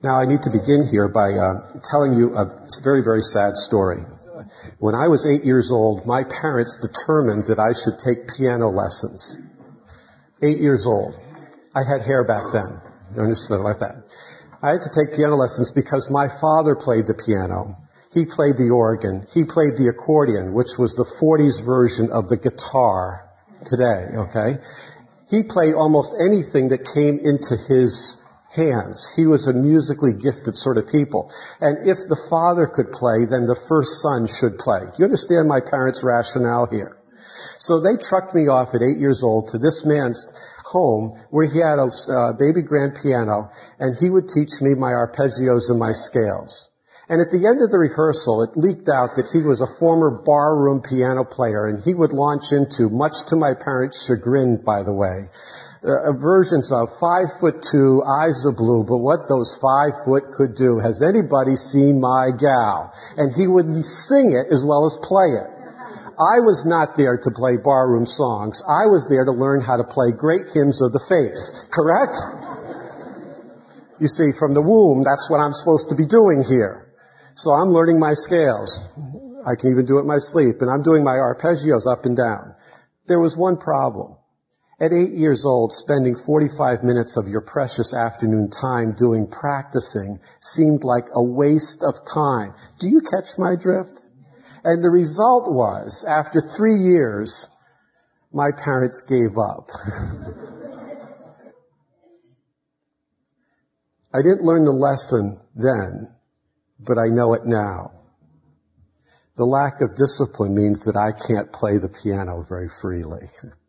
Now, I need to begin here by telling you a very, very sad story. When I was 8 years old, my parents determined that I should take piano lessons. 8 years old. I had hair back then. You understand like that? I had to take piano lessons because my father played the piano. He played the organ. He played the accordion, which was the 40s version of the guitar today, okay? He played almost anything that came into his hands. He was a musically gifted sort of people. And if the father could play, then the first son should play. You understand my parents' rationale here? So they trucked me off at 8 years old to this man's home where he had a baby grand piano, and he would teach me my arpeggios and my scales. And at the end of the rehearsal, it leaked out that he was a former barroom piano player, and he would launch into, much to my parents' chagrin, by the way, versions of 5'2", Eyes of Blue, but what those 5 foot could do. Has anybody seen my gal? And he would sing it as well as play it. I was not there to play barroom songs. I was there to learn how to play great hymns of the faith. Correct? You see, from the womb, that's what I'm supposed to be doing here. So I'm learning my scales. I can even do it in my sleep. And I'm doing my arpeggios up and down. There was one problem. At 8 years old, spending 45 minutes of your precious afternoon time doing practicing seemed like a waste of time. Do you catch my drift? And the result was, after 3 years, my parents gave up. I didn't learn the lesson then, but I know it now. The lack of discipline means that I can't play the piano very freely.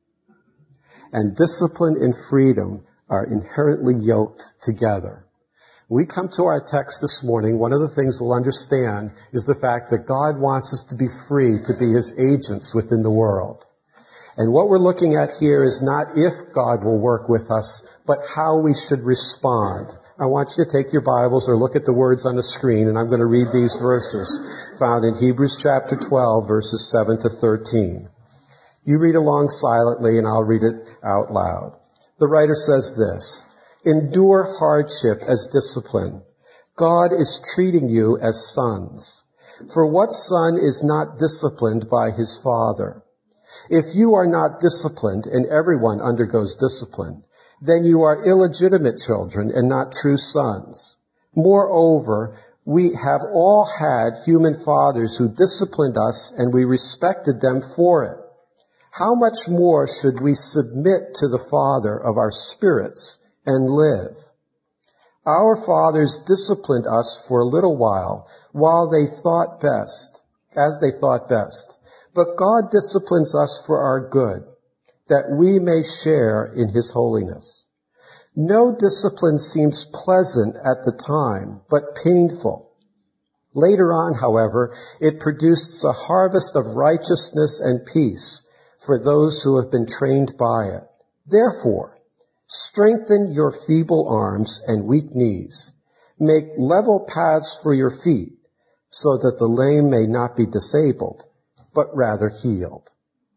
And discipline and freedom are inherently yoked together. We come to our text this morning, one of the things we'll understand is the fact that God wants us to be free to be His agents within the world. And what we're looking at here is not if God will work with us, but how we should respond. I want you to take your Bibles or look at the words on the screen, and I'm going to read these verses found in Hebrews chapter 12, verses 7 to 13. You read along silently, and I'll read it out loud. The writer says this, "Endure hardship as discipline. God is treating you as sons. For what son is not disciplined by his father? If you are not disciplined, and everyone undergoes discipline, then you are illegitimate children and not true sons. Moreover, we have all had human fathers who disciplined us, and we respected them for it. How much more should we submit to the Father of our spirits and live? Our fathers disciplined us for a little while they thought best, as they thought best. But God disciplines us for our good, that we may share in His holiness. No discipline seems pleasant at the time, but painful. Later on, however, it produces a harvest of righteousness and peace for those who have been trained by it. Therefore, strengthen your feeble arms and weak knees. Make level paths for your feet, so that the lame may not be disabled, but rather healed."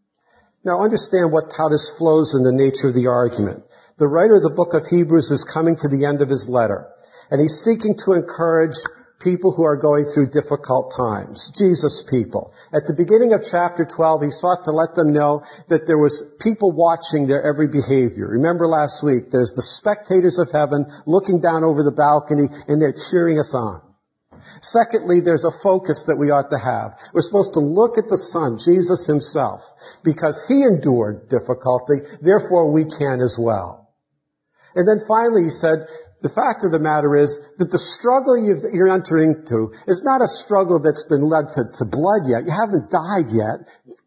Now understand how this flows in the nature of the argument. The writer of the book of Hebrews is coming to the end of his letter, and he's seeking to encourage people who are going through difficult times, Jesus people. At the beginning of chapter 12, he sought to let them know that there was people watching their every behavior. Remember last week, there's the spectators of heaven looking down over the balcony, and they're cheering us on. Secondly, there's a focus that we ought to have. We're supposed to look at the Son, Jesus Himself, because He endured difficulty, therefore we can as well. And then finally, he said, the fact of the matter is that the struggle you're entering into is not a struggle that's been led to blood yet. You haven't died yet.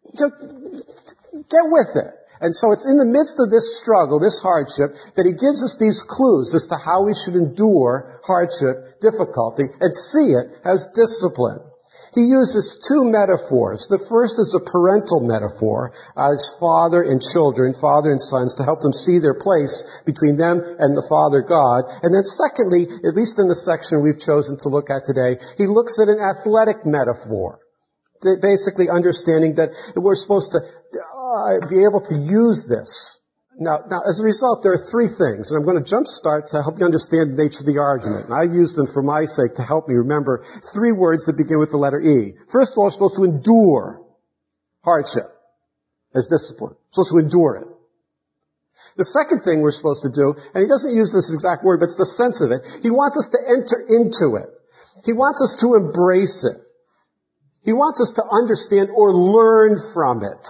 Get with it. And so it's in the midst of this struggle, this hardship, that he gives us these clues as to how we should endure hardship, difficulty, and see it as discipline. He uses two metaphors. The first is a parental metaphor, as father and children, father and sons, to help them see their place between them and the Father God. And then secondly, at least in the section we've chosen to look at today, he looks at an athletic metaphor. Basically understanding that we're supposed to be able to use this Now, as a result, there are three things, and I'm going to jumpstart to help you understand the nature of the argument. And I use them for my sake to help me remember three words that begin with the letter E. First of all, we're supposed to endure hardship as discipline. We're supposed to endure it. The second thing we're supposed to do, and he doesn't use this exact word, but it's the sense of it, he wants us to enter into it. He wants us to embrace it. He wants us to understand or learn from it.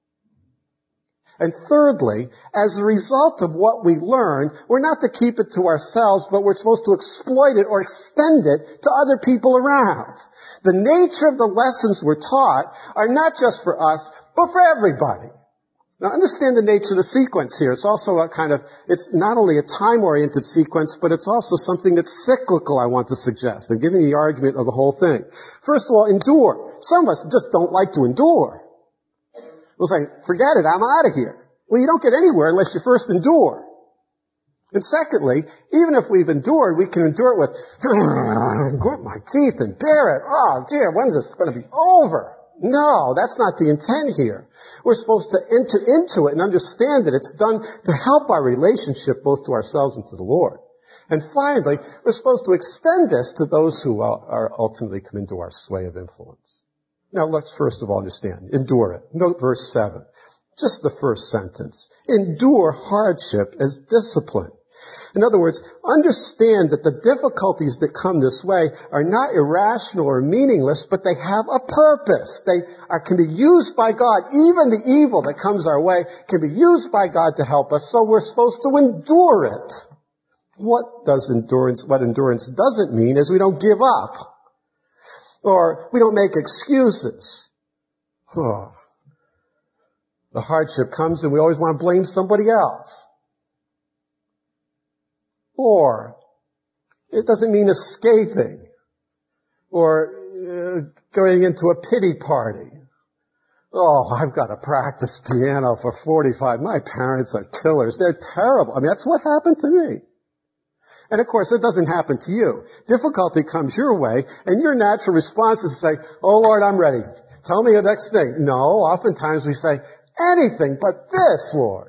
And thirdly, as a result of what we learn, we're not to keep it to ourselves, but we're supposed to exploit it or extend it to other people around. The nature of the lessons we're taught are not just for us, but for everybody. Now understand the nature of the sequence here. It's also it's not only a time-oriented sequence, but it's also something that's cyclical, I want to suggest. I'm giving you the argument of the whole thing. First of all, endure. Some of us just don't like to endure. We'll say, forget it, I'm out of here. Well, you don't get anywhere unless you first endure. And secondly, even if we've endured, we can endure it with, grit my teeth and bear it. Oh dear, when's this going to be over? No, that's not the intent here. We're supposed to enter into it and understand that it's done to help our relationship both to ourselves and to the Lord. And finally, we're supposed to extend this to those who are ultimately come into our sway of influence. Now let's first of all understand, endure it. Note verse 7. Just the first sentence. Endure hardship as discipline. In other words, understand that the difficulties that come this way are not irrational or meaningless, but they have a purpose. They can be used by God. Even the evil that comes our way can be used by God to help us, so we're supposed to endure it. What endurance doesn't mean is we don't give up. Or we don't make excuses. The hardship comes and we always want to blame somebody else. Or it doesn't mean escaping or going into a pity party. Oh, I've got to practice piano for 45. My parents are killers. They're terrible. I mean, that's what happened to me. And of course, it doesn't happen to you. Difficulty comes your way, and your natural response is to say, oh Lord, I'm ready. Tell me the next thing. No, oftentimes we say, anything but this, Lord.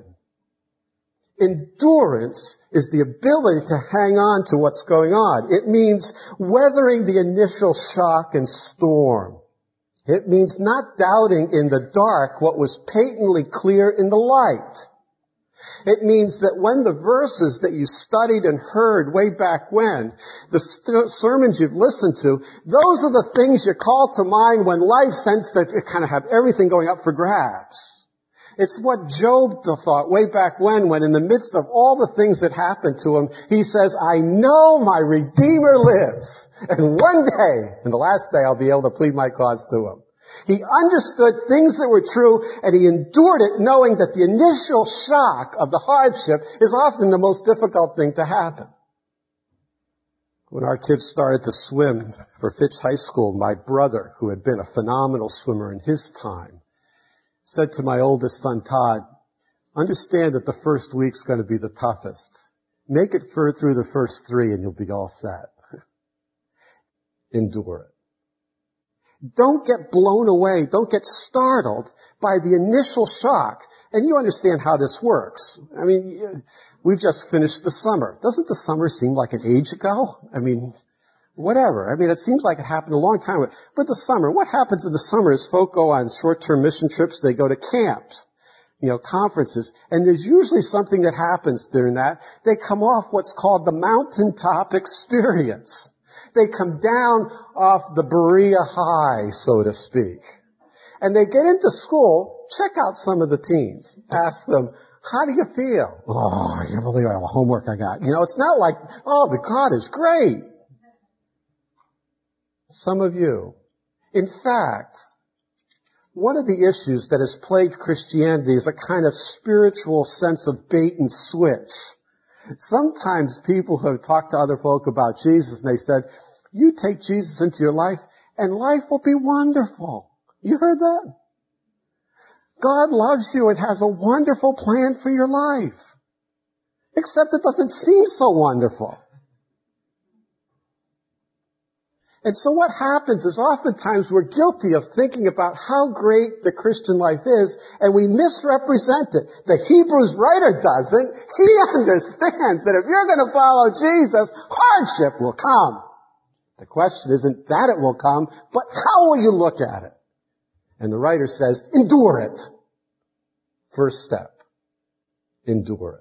Endurance is the ability to hang on to what's going on. It means weathering the initial shock and storm. It means not doubting in the dark what was patently clear in the light. It means that when the verses that you studied and heard way back when, the sermons you've listened to, those are the things you call to mind when life sends that you kind of have everything going up for grabs. It's what Job thought way back when in the midst of all the things that happened to him, he says, I know my Redeemer lives. And one day, in the last day, I'll be able to plead my cause to him. He understood things that were true, and he endured it knowing that the initial shock of the hardship is often the most difficult thing to happen. When our kids started to swim for Fitch High School, my brother, who had been a phenomenal swimmer in his time, said to my oldest son, Todd, understand that the first week's going to be the toughest. Make it through the first 3 and you'll be all set. Endure it. Don't get blown away. Don't get startled by the initial shock. And you understand how this works. I mean, we've just finished the summer. Doesn't the summer seem like an age ago? I mean, whatever. I mean, it seems like it happened a long time ago. But the summer, what happens in the summer is folk go on short-term mission trips. They go to camps, conferences. And there's usually something that happens during that. They come off what's called the mountaintop experience. They come down off the Berea high, so to speak. And they get into school, check out some of the teens. Ask them, how do you feel? Oh, I can't believe all the homework I got. It's not like, oh, the God is great. Some of you. In fact, one of the issues that has plagued Christianity is a kind of spiritual sense of bait and switch. Sometimes people have talked to other folk about Jesus and they said, you take Jesus into your life and life will be wonderful. You heard that? God loves you and has a wonderful plan for your life. Except it doesn't seem so wonderful. And so what happens is oftentimes we're guilty of thinking about how great the Christian life is, and we misrepresent it. The Hebrews writer doesn't. He understands that if you're going to follow Jesus, hardship will come. The question isn't that it will come, but how will you look at it? And the writer says, endure it. First step, endure it.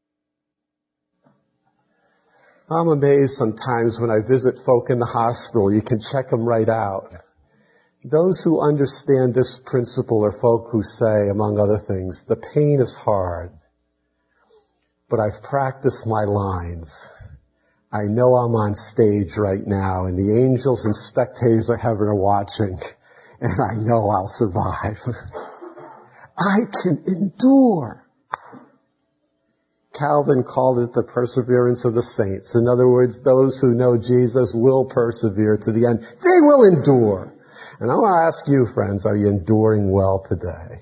I'm amazed sometimes when I visit folk in the hospital, you can check them right out. Those who understand this principle are folk who say, among other things, the pain is hard, but I've practiced my lines. I know I'm on stage right now, and the angels and spectators of heaven are watching, and I know I'll survive. I can endure. Calvin called it the perseverance of the saints. In other words, those who know Jesus will persevere to the end. They will endure. And I want to ask you, friends, are you enduring well today?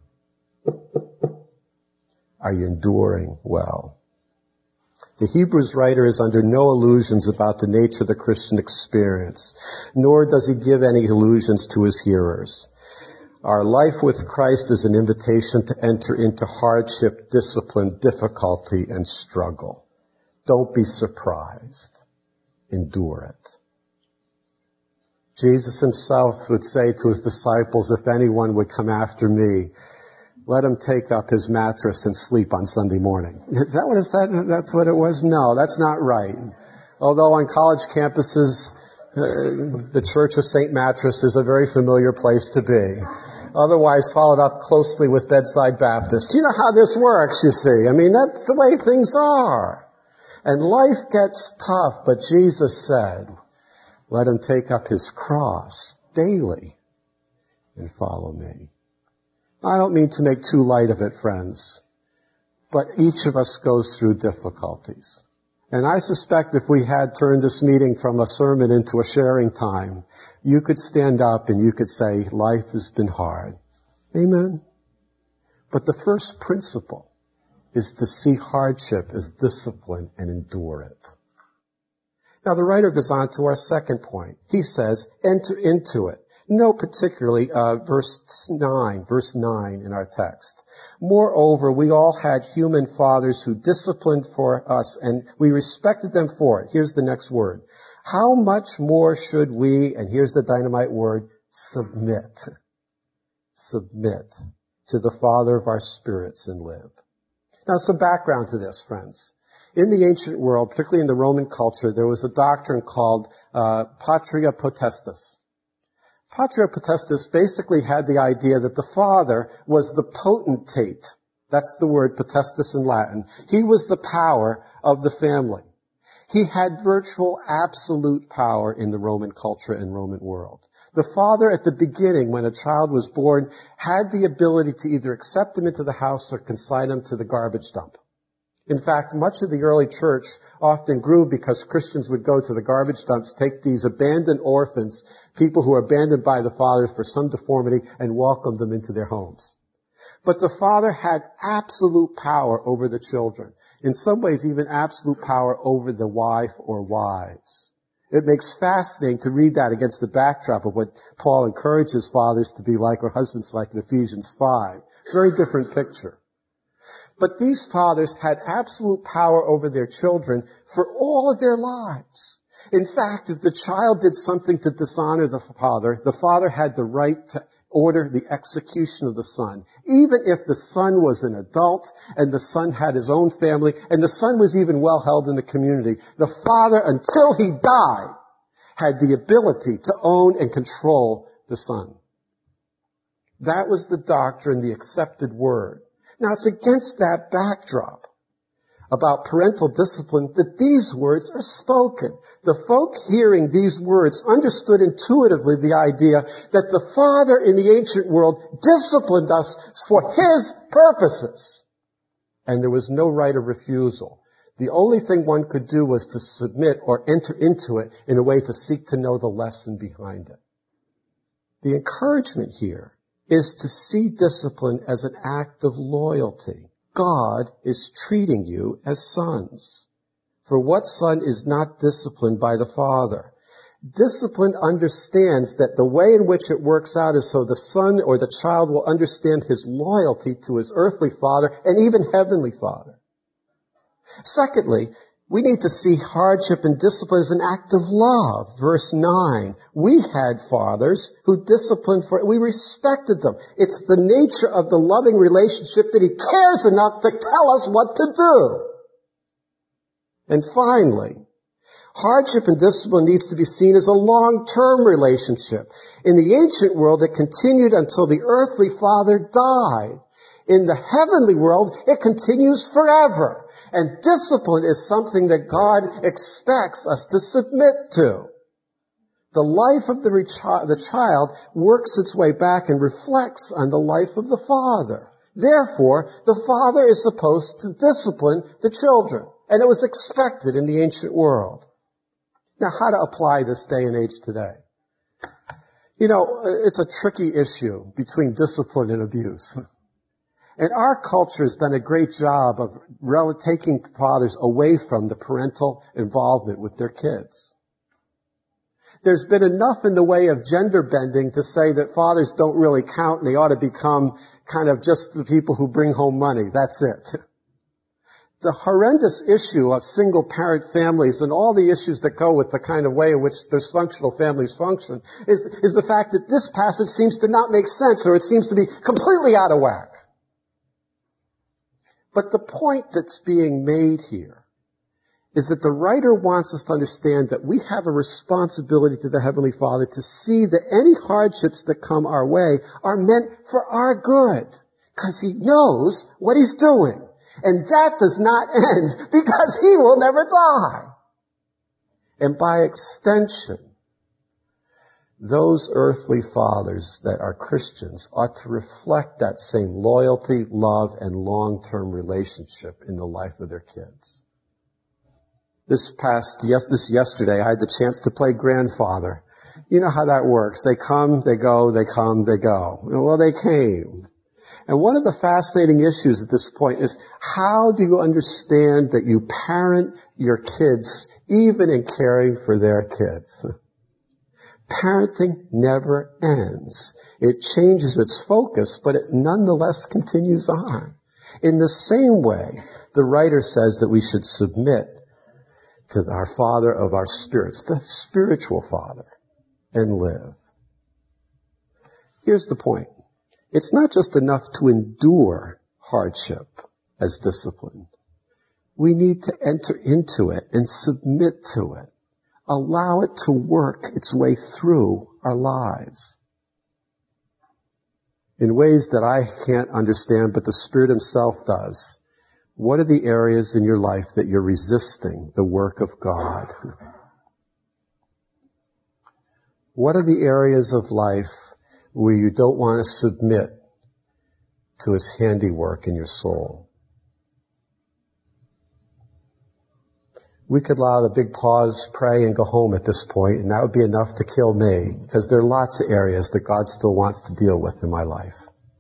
Are you enduring well? The Hebrews writer is under no illusions about the nature of the Christian experience, nor does he give any illusions to his hearers. Our life with Christ is an invitation to enter into hardship, discipline, difficulty, and struggle. Don't be surprised. Endure it. Jesus himself would say to his disciples, if anyone would come after me, let him take up his mattress and sleep on Sunday morning. Is that what it said? That's what it was? No, that's not right. Although on college campuses, the Church of St. Mattress is a very familiar place to be. Otherwise followed up closely with Bedside Baptist. You know how this works, you see. I mean, that's the way things are. And life gets tough, but Jesus said, let him take up his cross daily and follow me. I don't mean to make too light of it, friends, but each of us goes through difficulties. And I suspect if we had turned this meeting from a sermon into a sharing time, you could stand up and you could say, life has been hard. Amen. But the first principle is to see hardship as discipline and endure it. Now the writer goes on to our second point. He says, enter into it. Note particularly verse 9 in our text. Moreover, we all had human fathers who disciplined for us, and we respected them for it. Here's the next word. How much more should we, and here's the dynamite word, submit to the Father of our spirits and live. Now some background to this, friends. In the ancient world, particularly in the Roman culture, there was a doctrine called patria potestas. Patria potestas basically had the idea that the father was the potentate. That's the word potestas in Latin. He was the power of the family. He had virtual absolute power in the Roman culture and Roman world. The father at the beginning, when a child was born, had the ability to either accept him into the house or consign him to the garbage dump. In fact, much of the early church often grew because Christians would go to the garbage dumps, take these abandoned orphans, people who are abandoned by the fathers for some deformity, and welcome them into their homes. But the father had absolute power over the children. In some ways, even absolute power over the wife or wives. It makes fascinating to read that against the backdrop of what Paul encourages fathers to be like or husbands like in Ephesians 5. Very different picture. But these fathers had absolute power over their children for all of their lives. In fact, if the child did something to dishonor the father had the right to order the execution of the son. Even if the son was an adult and the son had his own family and the son was even well held in the community, the father, until he died, had the ability to own and control the son. That was the doctrine, the accepted word. Now it's against that backdrop about parental discipline that these words are spoken. The folk hearing these words understood intuitively the idea that the father in the ancient world disciplined us for his purposes. And there was no right of refusal. The only thing one could do was to submit or enter into it in a way to seek to know the lesson behind it. The encouragement here is to see discipline as an act of loyalty. God is treating you as sons. For what son is not disciplined by the father? Discipline understands that the way in which it works out is so the son or the child will understand his loyalty to his earthly father and even heavenly father. Secondly, we need to see hardship and discipline as an act of love. Verse 9, we had fathers who disciplined we respected them. It's the nature of the loving relationship that he cares enough to tell us what to do. And finally, hardship and discipline needs to be seen as a long-term relationship. In the ancient world, it continued until the earthly father died. In the heavenly world, it continues forever. And discipline is something that God expects us to submit to. The life of the child works its way back and reflects on the life of the father. Therefore, the father is supposed to discipline the children. And it was expected in the ancient world. Now, how to apply this day and age today? You know, it's a tricky issue between discipline and abuse. And our culture has done a great job of taking fathers away from the parental involvement with their kids. There's been enough in the way of gender bending to say that fathers don't really count and they ought to become kind of just the people who bring home money. That's it. The horrendous issue of single-parent families and all the issues that go with the kind of way in which dysfunctional families function is the fact that this passage seems to not make sense, or it seems to be completely out of whack. But the point that's being made here is that the writer wants us to understand that we have a responsibility to the Heavenly Father to see that any hardships that come our way are meant for our good, because He knows what He's doing. And that does not end because He will never die. And by extension, those earthly fathers that are Christians ought to reflect that same loyalty, love, and long-term relationship in the life of their kids. This yesterday, I had the chance to play grandfather. You know how that works. They come, they go, they come, they go. Well, they came. And one of the fascinating issues at this point is, how do you understand that you parent your kids even in caring for their kids? Parenting never ends. It changes its focus, but it nonetheless continues on. In the same way, the writer says that we should submit to our Father of our spirits, the spiritual Father, and live. Here's the point. It's not just enough to endure hardship as discipline. We need to enter into it and submit to it. Allow it to work its way through our lives in ways that I can't understand, but the Spirit Himself does. What are the areas in your life that you're resisting the work of God? What are the areas of life where you don't want to submit to His handiwork in your soul? We could allow the big pause, pray, and go home at this point, and that would be enough to kill me, because there are lots of areas that God still wants to deal with in my life.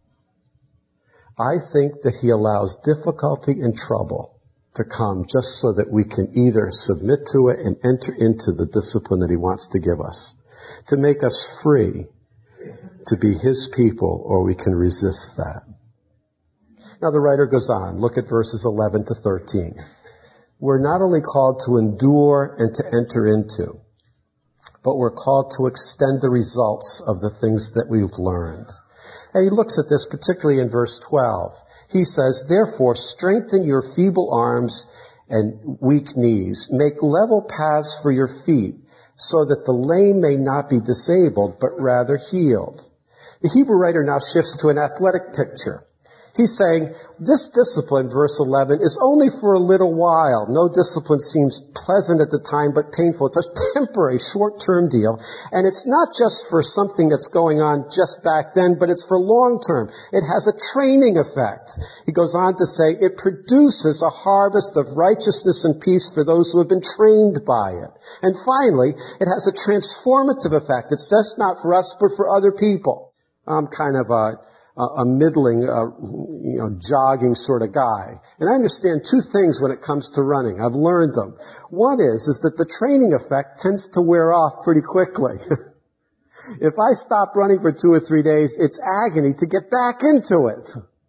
I think that He allows difficulty and trouble to come just so that we can either submit to it and enter into the discipline that He wants to give us, to make us free to be His people, or we can resist that. Now the writer goes on. Look at verses 11 to 13. We're not only called to endure and to enter into, but we're called to extend the results of the things that we've learned. And he looks at this particularly in verse 12. He says, therefore, strengthen your feeble arms and weak knees. Make level paths for your feet, so that the lame may not be disabled, but rather healed. The Hebrew writer now shifts to an athletic picture. He's saying, this discipline, verse 11, is only for a little while. No discipline seems pleasant at the time, but painful. It's a temporary, short-term deal. And it's not just for something that's going on just back then, but it's for long-term. It has a training effect. He goes on to say, it produces a harvest of righteousness and peace for those who have been trained by it. And finally, it has a transformative effect. It's just not for us, but for other people. I'm kind of a a middling, jogging sort of guy. And I understand two things when it comes to running. I've learned them. One is that the training effect tends to wear off pretty quickly. If I stop running for 2 or 3 days, it's agony to get back into it.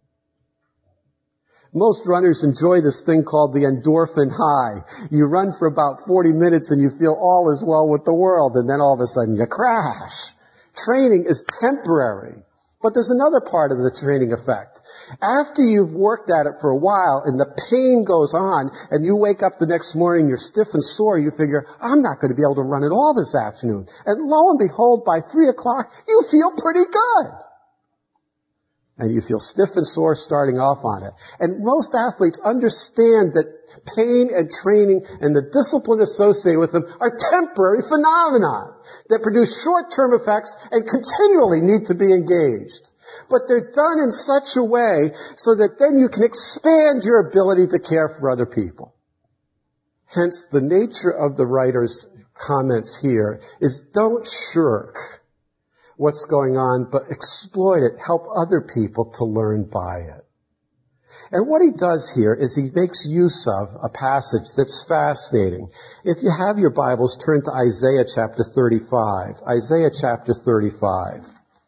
Most runners enjoy this thing called the endorphin high. You run for about 40 minutes and you feel all is well with the world, and then all of a sudden you crash. Training is temporary. But there's another part of the training effect. After you've worked at it for a while and the pain goes on and you wake up the next morning, you're stiff and sore, you figure, I'm not going to be able to run at all this afternoon. And lo and behold, by 3 o'clock, you feel pretty good. And you feel stiff and sore starting off on it. And most athletes understand that pain and training and the discipline associated with them are temporary phenomena that produce short-term effects and continually need to be engaged. But they're done in such a way so that then you can expand your ability to care for other people. Hence, the nature of the writer's comments here is don't shirk what's going on, but exploit it, help other people to learn by it. And what he does here is he makes use of a passage that's fascinating. If you have your Bibles, turn to Isaiah chapter 35. Isaiah chapter 35.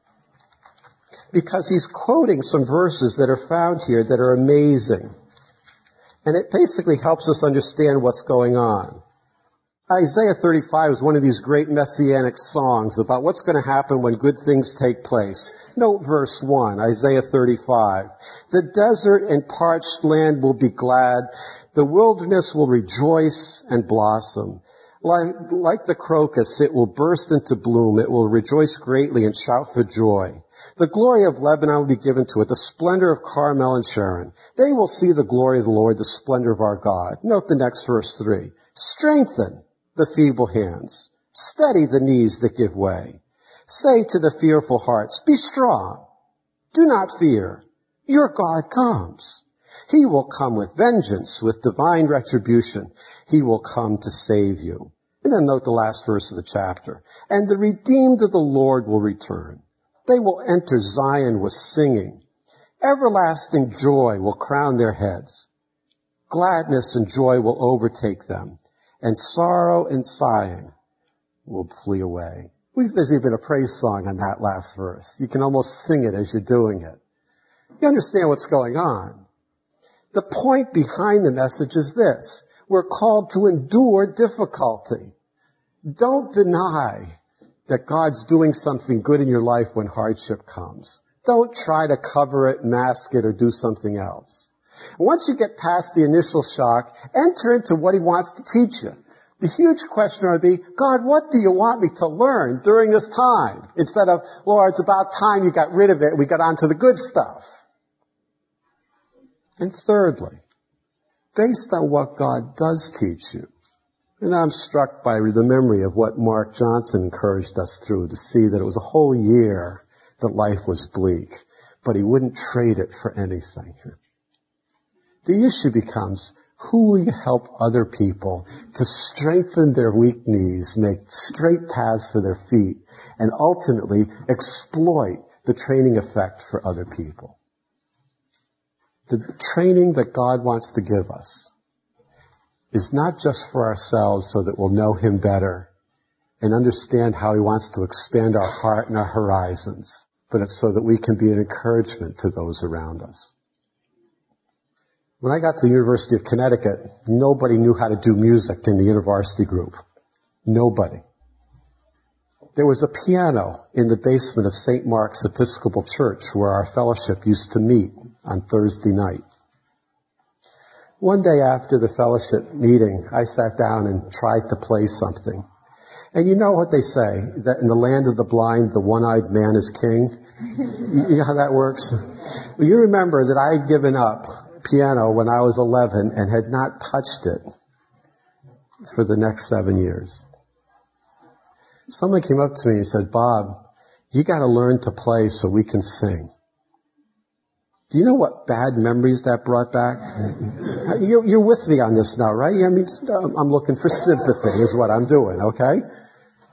Because he's quoting some verses that are found here that are amazing. And it basically helps us understand what's going on. Isaiah 35 is one of these great messianic songs about what's going to happen when good things take place. Note verse 1, Isaiah 35. The desert and parched land will be glad. The wilderness will rejoice and blossom. Like the crocus, it will burst into bloom. It will rejoice greatly and shout for joy. The glory of Lebanon will be given to it, the splendor of Carmel and Sharon. They will see the glory of the Lord, the splendor of our God. Note the next verse 3. Strengthen the feeble hands. Steady the knees that give way. Say to the fearful hearts, be strong. Do not fear. Your God comes. He will come with vengeance, with divine retribution. He will come to save you. And then note the last verse of the chapter. And the redeemed of the Lord will return. They will enter Zion with singing. Everlasting joy will crown their heads. Gladness and joy will overtake them. And sorrow and sighing will flee away. There's even a praise song on that last verse. You can almost sing it as you're doing it. You understand what's going on. The point behind the message is this. We're called to endure difficulty. Don't deny that God's doing something good in your life when hardship comes. Don't try to cover it, mask it, or do something else. Once you get past the initial shock, enter into what he wants to teach you. The huge question would be, God, what do you want me to learn during this time? Instead of, Lord, it's about time you got rid of it, we got on to the good stuff. And thirdly, based on what God does teach you, and I'm struck by the memory of what Mark Johnson encouraged us through to see that it was a whole year that life was bleak, but he wouldn't trade it for anything. The issue becomes, who will you help other people to strengthen their weak knees, make straight paths for their feet, and ultimately exploit the training effect for other people? The training that God wants to give us is not just for ourselves so that we'll know him better and understand how he wants to expand our heart and our horizons, but it's so that we can be an encouragement to those around us. When I got to the University of Connecticut, nobody knew how to do music in the university group. Nobody. There was a piano in the basement of St. Mark's Episcopal Church where our fellowship used to meet on Thursday night. One day after the fellowship meeting, I sat down and tried to play something. And you know what they say, that in the land of the blind, the one-eyed man is king? You know how that works? Well, you remember that I had given up piano when I was 11 and had not touched it for the next 7 years. Someone came up to me and said, Bob, you got to learn to play so we can sing. Do you know what bad memories that brought back? You're with me on this now, right? I mean, I'm looking for sympathy is what I'm doing, okay?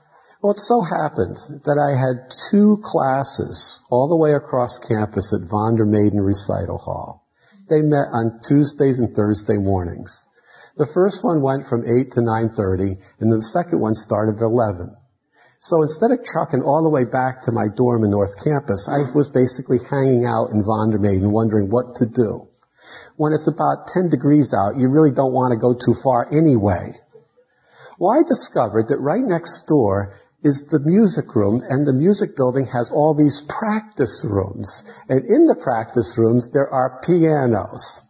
Well, it so happened that I had 2 classes all the way across campus at Vonder Maiden Recital Hall. They met on Tuesdays and Thursday mornings. The first one went from 8 to 9:30, and then the second one started at 11. So instead of trucking all the way back to my dorm in North Campus, I was basically hanging out in Vonder Maiden wondering what to do. When it's about 10 degrees out, you really don't want to go too far anyway. Well, I discovered that right next door is the music room, and the music building has all these practice rooms. And in the practice rooms, there are pianos.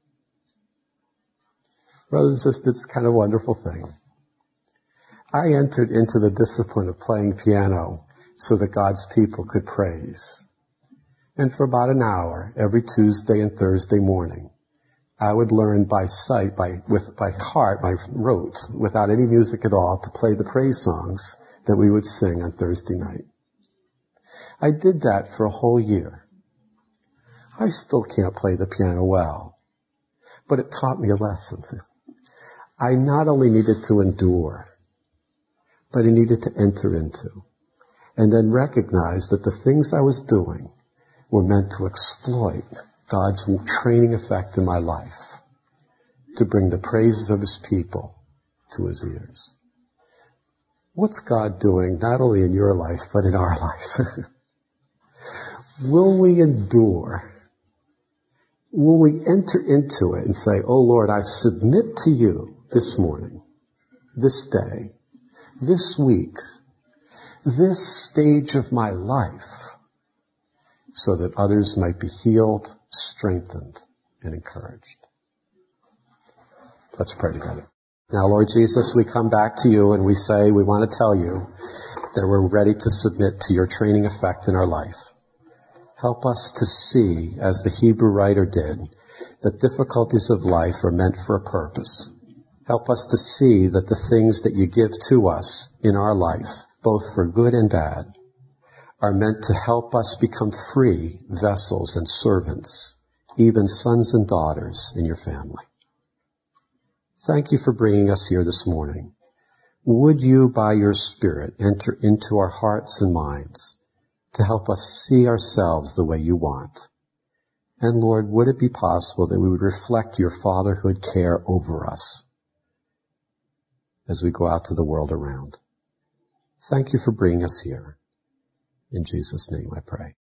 Brothers and sisters, it's kind of a wonderful thing. I entered into the discipline of playing piano so that God's people could praise. And for about an hour, every Tuesday and Thursday morning, I would learn by sight, by heart, by rote, without any music at all, to play the praise songs that we would sing on Thursday night. I did that for a whole year. I still can't play the piano well, but it taught me a lesson. I not only needed to endure, but I needed to enter into, and then recognize that the things I was doing were meant to exploit God's training effect in my life to bring the praises of His people to His ears. What's God doing not only in your life, but in our life? Will we endure? Will we enter into it and say, "Oh Lord, I submit to you this morning, this day, this week, this stage of my life, so that others might be healed, strengthened, and encouraged." Let's pray together. Now, Lord Jesus, we come back to you and we say, we want to tell you that we're ready to submit to your training effect in our life. Help us to see, as the Hebrew writer did, that difficulties of life are meant for a purpose. Help us to see that the things that you give to us in our life, both for good and bad, are meant to help us become free vessels and servants, even sons and daughters in your family. Thank you for bringing us here this morning. Would you, by your Spirit, enter into our hearts and minds to help us see ourselves the way you want? And Lord, would it be possible that we would reflect your fatherhood care over us as we go out to the world around? Thank you for bringing us here. In Jesus' name I pray.